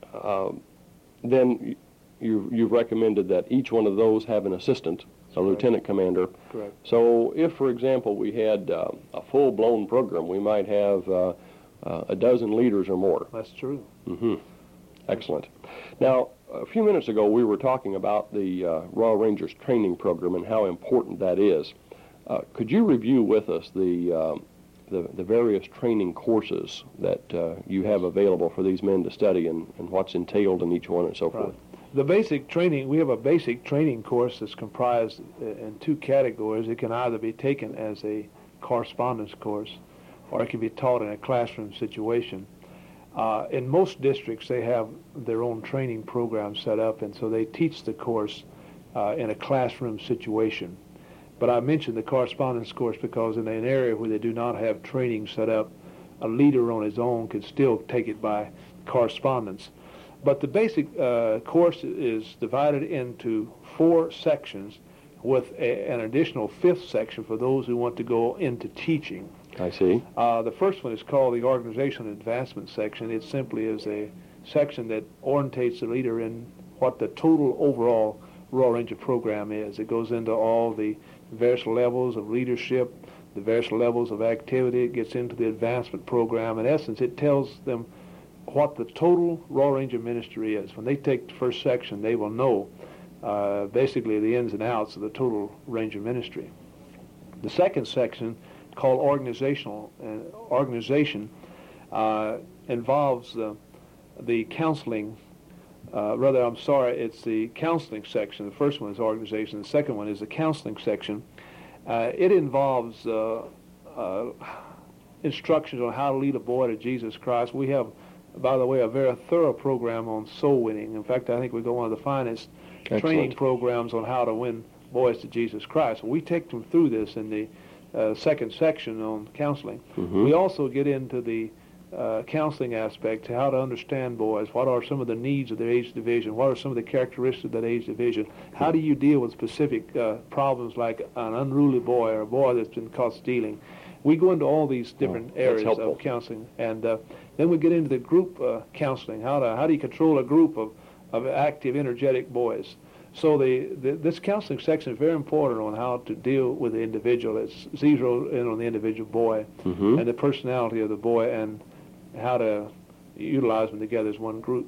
um, then you, you've recommended that each one of those have an assistant, a Correct. lieutenant commander. Correct. So if, for example, we had uh, a full-blown program, we might have uh, uh, a dozen leaders or more. That's true. Mm-hmm. Excellent. Now, a few minutes ago, we were talking about the uh, Royal Rangers training program and how important that is. Uh, could you review with us the, um, the, the various training courses that uh, you have available for these men to study and, and what's entailed in each one and so Right. forth? The basic training, we have a basic training course that's comprised uh, in two categories. It can either be taken as a correspondence course or it can be taught in a classroom situation. Uh, in most districts, they have their own training program set up, and so they teach the course uh, in a classroom situation. But I mentioned the correspondence course because in an area where they do not have training set up, a leader on his own can still take it by correspondence. But the basic uh, course is divided into four sections with a, an additional fifth section for those who want to go into teaching. I see. Uh, the first one is called the Organization Advancement section. It simply is a section that orientates the leader in what the total overall Royal Ranger program is. It goes into all the various levels of leadership, the various levels of activity. It gets into the advancement program. In essence, it tells them what the total Royal Ranger ministry is. When they take the first section, they will know uh, basically the ins and outs of the total Ranger ministry. The second section, called organizational uh, organization, uh, involves uh, the counseling. Uh, rather, I'm sorry, it's the counseling section. The first one is organization. The second one is the counseling section. Uh, it involves uh, uh, instructions on how to lead a boy to Jesus Christ. We have, by the way, a very thorough program on soul winning. In fact, I think we go one of the finest Excellent. training programs on how to win boys to Jesus Christ. We take them through this in the uh, second section on counseling. Mhm. We also get into the uh, counseling aspect, how to understand boys, what are some of the needs of their age division, what are some of the characteristics of that age division, how do you deal with specific uh, problems like an unruly boy or a boy that's been caught stealing. We go into all these different Oh, that's areas helpful. of counseling, and uh, then we get into the group uh, counseling, how to how do you control a group of, of active, energetic boys. So the, the this counseling section is very important on how to deal with the individual. It's zeroed in on the individual boy Mhm. and the personality of the boy and how to utilize them together as one group.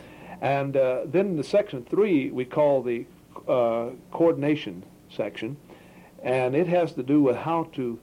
And uh, then the section three we call the uh, coordination section, and it has to do with how to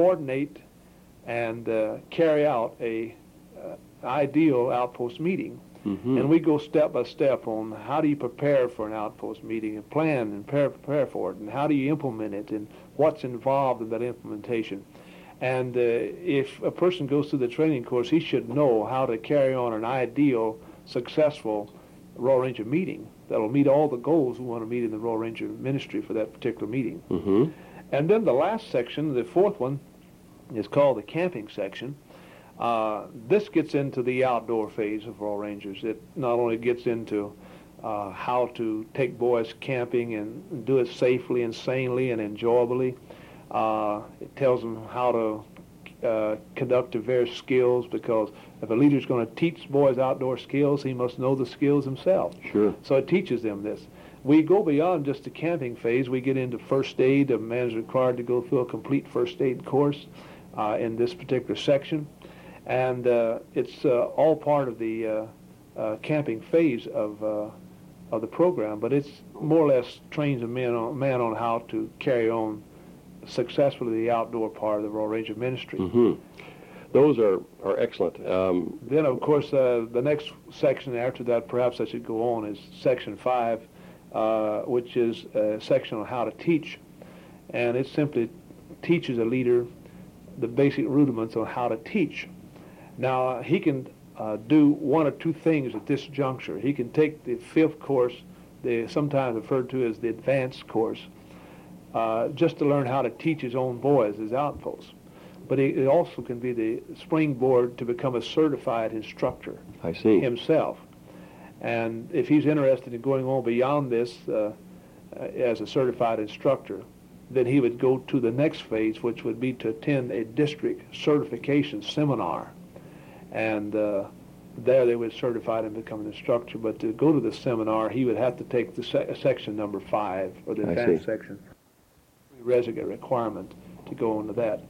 coordinate and uh, carry out a uh, ideal outpost meeting. Mm-hmm. And we go step by step on how do you prepare for an outpost meeting and plan and prepare, prepare for it, and how do you implement it, and what's involved in that implementation. And uh, if a person goes through the training course, he should know how to carry on an ideal, successful Royal Ranger meeting that'll meet all the goals we want to meet in the Royal Ranger ministry for that particular meeting. Mm-hmm. And then the last section, the fourth one, is called the camping section. Uh, this gets into the outdoor phase of Royal Rangers. It not only gets into uh, how to take boys camping and do it safely and sanely and enjoyably. Uh, it tells them how to uh, conduct the various skills, because if a leader's going to teach boys outdoor skills, he must know the skills himself. Sure. So it teaches them this. We go beyond just the camping phase. We get into first aid. A man is required to go through a complete first aid course uh, in this particular section. And uh, it's uh, all part of the uh, uh, camping phase of uh, of the program, but it's more or less trains a man on, man on how to carry on successfully the outdoor part of the Royal Ranger ministry. Mm-hmm. Those are, are excellent. Um, then, of course, uh, the next section after that, perhaps I should go on, is section five, uh, which is a section on how to teach. And it simply teaches a leader the basic rudiments on how to teach. Now, he can uh, do one or two things at this juncture. He can take the fifth course, the sometimes referred to as the advanced course, uh, just to learn how to teach his own boys, his outposts. But it also can be the springboard to become a certified instructor. I see. Himself. And if he's interested in going on beyond this uh, as a certified instructor, then he would go to the next phase, which would be to attend a district certification seminar. And uh, there they would certify him and become an instructor. But to go to the seminar, he would have to take the se section number five, or the advanced section. Resident requirement to go into that.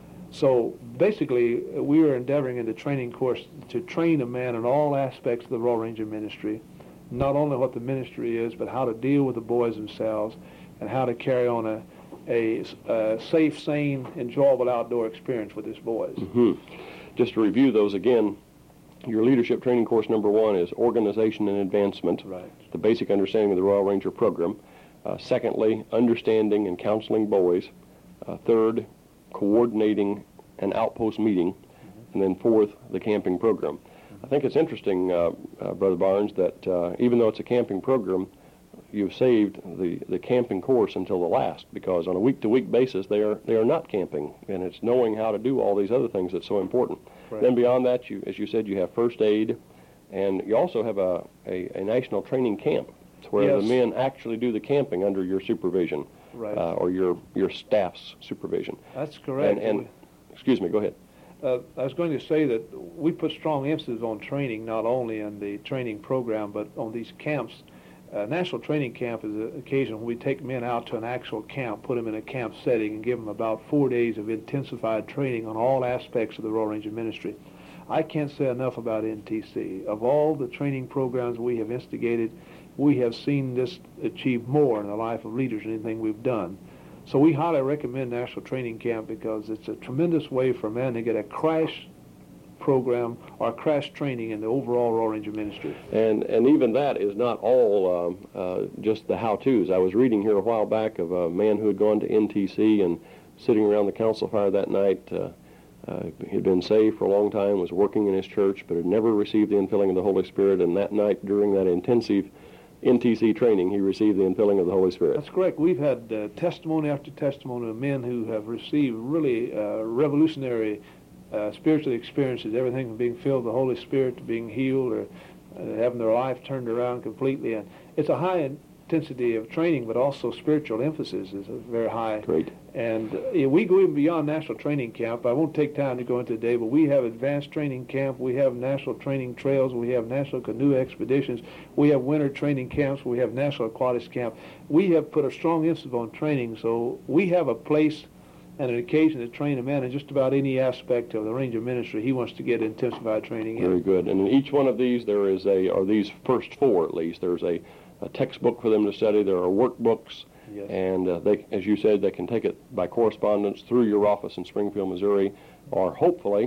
So basically, we are endeavoring in the training course to train a man in all aspects of the Royal Ranger ministry, not only what the ministry is, but how to deal with the boys themselves and how to carry on a, a, a safe, sane, enjoyable outdoor experience with his boys. Mm-hmm. Just to review those again, your leadership training course number one is organization and advancement, right. The basic understanding of the Royal Ranger program. Uh, secondly, understanding and counseling boys. Uh, third, coordinating an outpost meeting. Mm-hmm. And then fourth, the camping program. Mm-hmm. I think it's interesting, uh, uh, Brother Barnes, that uh, even though it's a camping program, you've saved the, the camping course until the last, because on a week-to-week basis they are they are not camping, and it's knowing how to do all these other things that's so important. Right. Then beyond that, you, as you said, you have first aid, and you also have a, a, a national training camp where yes. the men actually do the camping under your supervision, right. uh, or your your staff's supervision. That's correct. And, and excuse me, go ahead. Uh, I was going to say that we put strong emphasis on training, not only in the training program, but on these camps. Uh, National Training Camp is an occasion when we take men out to an actual camp, put them in a camp setting, and give them about four days of intensified training on all aspects of the Royal Ranger ministry. I can't say enough about N T C. Of all the training programs we have instigated, we have seen this achieve more in the life of leaders than anything we've done. So we highly recommend National Training Camp because it's a tremendous way for men to get a crash program or crash training in the overall Royal Ranger ministry. And and even that is not all um, uh, just the how-tos. I was reading here a while back of a man who had gone to N T C and sitting around the council fire that night. Uh, uh, he had been saved for a long time, was working in his church, but had never received the infilling of the Holy Spirit. And that night, during that intensive N T C training, he received the infilling of the Holy Spirit. That's correct. We've had uh, testimony after testimony of men who have received really uh, revolutionary Uh, spiritual experiences, everything from being filled with the Holy Spirit to being healed or uh, having their life turned around completely. And it's a high intensity of training, but also spiritual emphasis is a very high. Great. And uh, we go even beyond National Training Camp. I won't take time to go into today, but we have advanced training camp. We have national training trails. We have national canoe expeditions. We have winter training camps. We have national aquatics camp. We have put a strong emphasis on training, so we have a place and an occasion to train a man in just about any aspect of the Ranger ministry he wants to get intensified training in. Very good. And in each one of these, there is a, or these first four at least, there's a, a textbook for them to study. There are workbooks. Yes. And uh, they, as you said, they can take it by correspondence through your office in Springfield, Missouri, or hopefully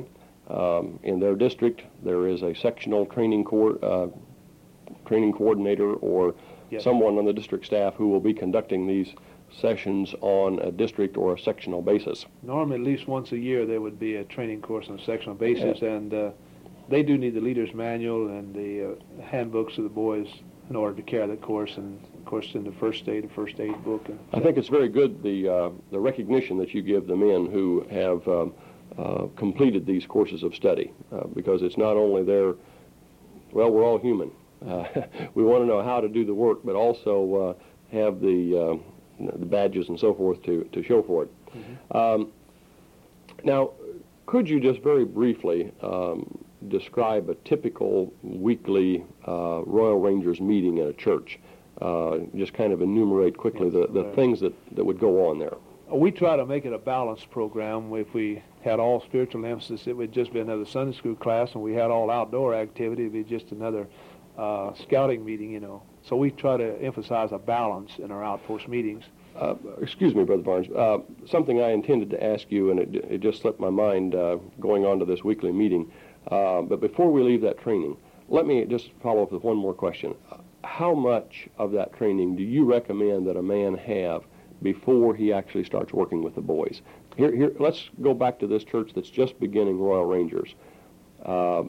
Um, in their district, there is a sectional training co- uh, training coordinator or Yes. someone on the district staff who will be conducting these sessions on a district or a sectional basis. Normally, at least once a year, there would be a training course on a sectional basis, and uh, they do need the leader's manual and the uh, handbooks of the boys in order to carry the course, and of course in the first aid, the first aid book. And I think it's very good, the uh, the recognition that you give the men who have um, uh, completed these courses of study, uh, because it's not only their, well, we're all human. Uh, we want to know how to do the work, but also uh, have the uh, the badges and so forth to, to show for it. Mm-hmm. Um, now, could you just very briefly um, describe a typical weekly uh, Royal Rangers meeting in a church? Uh, just kind of enumerate quickly the, the things that, that would go on there. We try to make it a balanced program. If we had all spiritual emphasis, it would just be another Sunday school class, and we had all outdoor activity, it would be just another uh, scouting meeting, you know. So we try to emphasize a balance in our outpost meetings. Uh, excuse me, Brother Barnes. Uh, something I intended to ask you, and it, it just slipped my mind uh, going on to this weekly meeting. Uh, but before we leave that training, let me just follow up with one more question. How much of that training do you recommend that a man have before he actually starts working with the boys? Here, here. Let's go back to this church that's just beginning Royal Rangers. Uh,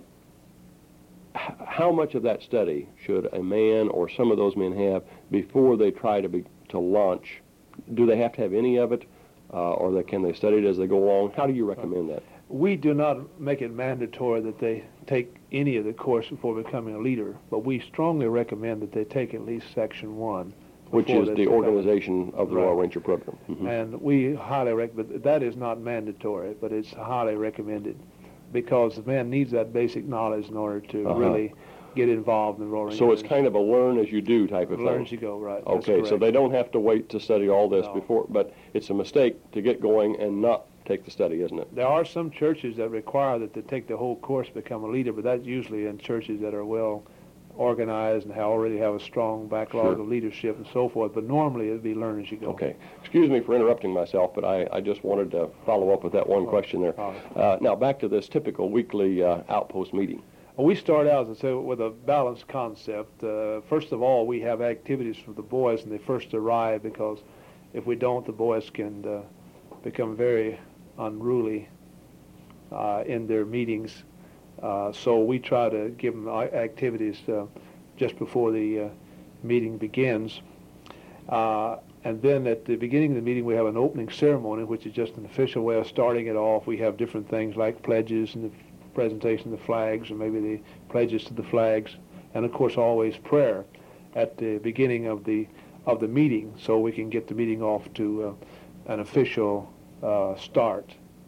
how much of that study should a man or some of those men have before they try to be to launch? Do they have to have any of it, uh, or they, can they study it as they go along? How do you recommend that? We do not make it mandatory that they take any of the course before becoming a leader, but we strongly recommend that they take at least Section one. Which is the organization of the Royal Ranger program. Mm-hmm. And we highly recommend, that is not mandatory, but it's highly recommended, because the man needs that basic knowledge in order to uh-huh. really get involved in the Royal Rangers. So it's kind of a learn as you do type of learn thing. Learn as you go, right. Okay, so they don't have to wait to study all this no. before, but it's a mistake to get going and not take the study, isn't it? There are some churches that require that they take the whole course to become a leader, but that's usually in churches that are well organized and already have a strong backlog sure. of leadership and so forth, but normally it would be learn as you go. Okay. Excuse me for interrupting myself, but I, I just wanted to follow up with that one oh. question there. Oh. Uh, now, back to this typical weekly uh, outpost meeting. Well, we start out, as I say, with a balanced concept. Uh, first of all, we have activities for the boys when they first arrive, because if we don't, the boys can uh, become very unruly uh, in their meetings. Uh, so we try to give them activities uh, just before the uh, meeting begins. Uh, and then at the beginning of the meeting, we have an opening ceremony, which is just an official way of starting it off. We have different things like pledges and the presentation of the flags, or maybe the pledges to the flags, and of course always prayer at the beginning of the of the meeting, so we can get the meeting off to uh, an official uh, start.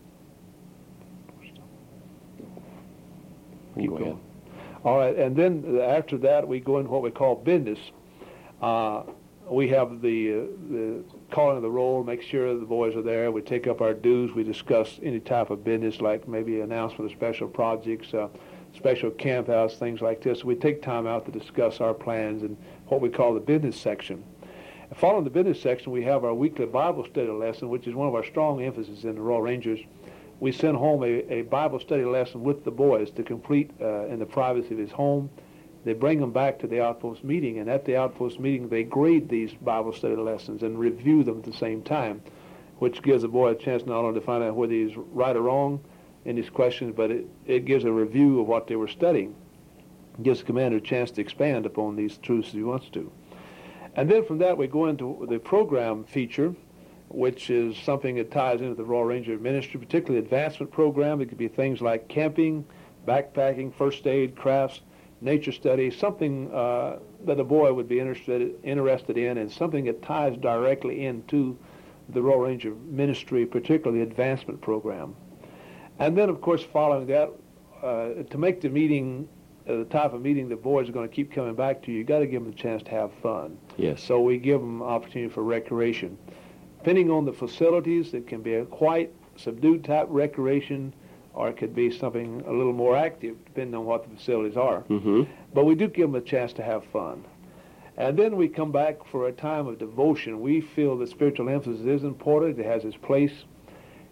Keep go going. Ahead. All right, and then after that, we go into what we call business. Uh, we have the, uh, the calling of the roll, make sure the boys are there. We take up our dues. We discuss any type of business, like maybe announcement of special projects, uh, special camp house, things like this. We take time out to discuss our plans and what we call the business section. And following the business section, we have our weekly Bible study lesson, which is one of our strong emphases in the Royal Rangers. We send home a, a Bible study lesson with the boys to complete uh, in the privacy of his home. They bring them back to the outpost meeting, and at the outpost meeting, they grade these Bible study lessons and review them at the same time, which gives the boy a chance not only to find out whether he's right or wrong in his questions, but it, it gives a review of what they were studying. It gives the commander a chance to expand upon these truths if he wants to. And then from that, we go into the program feature, which is something that ties into the Royal Ranger ministry, particularly the advancement program. It could be things like camping, backpacking, first aid, crafts, nature study, something uh, that a boy would be interested interested in, and something that ties directly into the Royal Ranger ministry, particularly the advancement program. And then, of course, following that, uh, to make the meeting uh, the type of meeting the boys are going to keep coming back to, you got to give them a chance to have fun. Yes. So we give them opportunity for recreation. Depending on the facilities, it can be a quite subdued type recreation, or it could be something a little more active, depending on what the facilities are. Mm-hmm. But we do give them a chance to have fun. And then we come back for a time of devotion. We feel that spiritual emphasis is important. It has its place.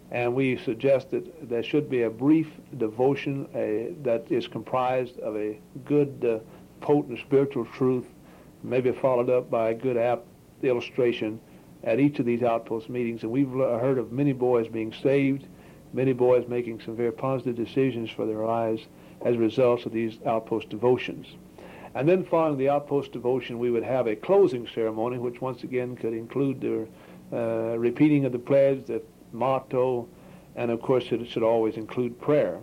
And we suggested there should be a brief devotion a, that is comprised of a good, uh, potent spiritual truth, maybe followed up by a good apt illustration at each of these outpost meetings. And we've heard of many boys being saved, many boys making some very positive decisions for their lives as a result of these outpost devotions. And then following the outpost devotion, we would have a closing ceremony, which once again could include the uh, repeating of the pledge, the motto, and of course it should always include prayer.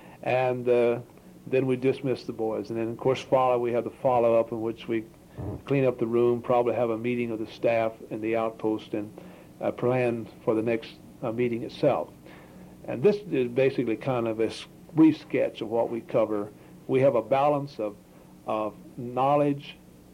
And uh, then we dismiss the boys. And then of course follow, we have the follow-up in which we clean up the room, probably have a meeting of the staff in the outpost, and uh, plan for the next uh, meeting itself. And this is basically kind of a brief sketch of what we cover. We have a balance of of knowledge,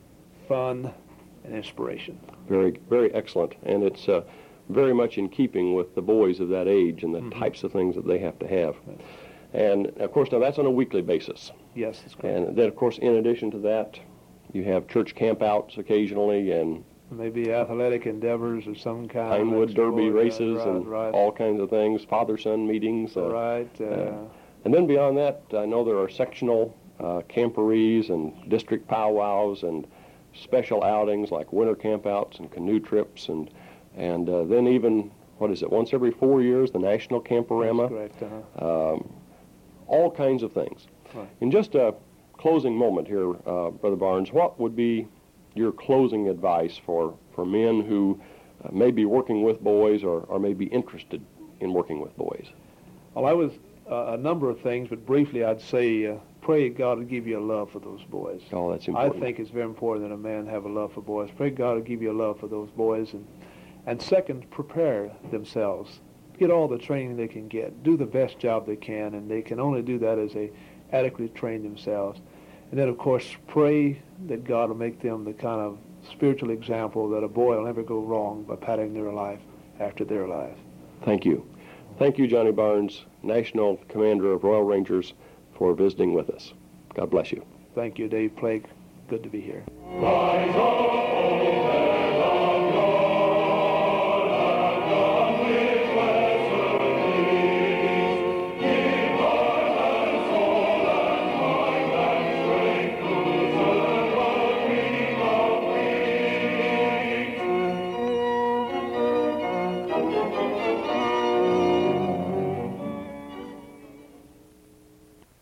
fun, and inspiration. Very, very excellent. And it's uh, very much in keeping with the boys of that age and the mm-hmm. types of things that they have to have. Right. And, of course, now that's on a weekly basis. Yes, that's correct. And then, of course, in addition to that, you have church campouts occasionally and maybe athletic endeavors of some kind. Pinewood Derby races right, and right. all kinds of things, father-son meetings. Uh, right. Uh, uh, and then beyond that, I know there are sectional Uh, camporees and district powwows and special outings like winter campouts and canoe trips, and and uh, then even, what is it, once every four years, the National Camporama. That's correct, uh-huh. um, all kinds of things. Right. In just a closing moment here, uh, Brother Barnes, what would be your closing advice for, for men who uh, may be working with boys or, or may be interested in working with boys? Well, I was uh, a number of things, but briefly I'd say uh, pray God to give you a love for those boys. Oh, that's important. I think it's very important that a man have a love for boys. Pray God to give you a love for those boys. And, and second, prepare themselves. Get all the training they can get. Do the best job they can, and they can only do that as they adequately train themselves. And then, of course, pray that God will make them the kind of spiritual example that a boy will never go wrong by patterning their life after their life. Thank you. Thank you, Johnny Barnes, National Commander of Royal Rangers, for visiting with us. God bless you. Thank you, Dave Plake. Good to be here. Rise up.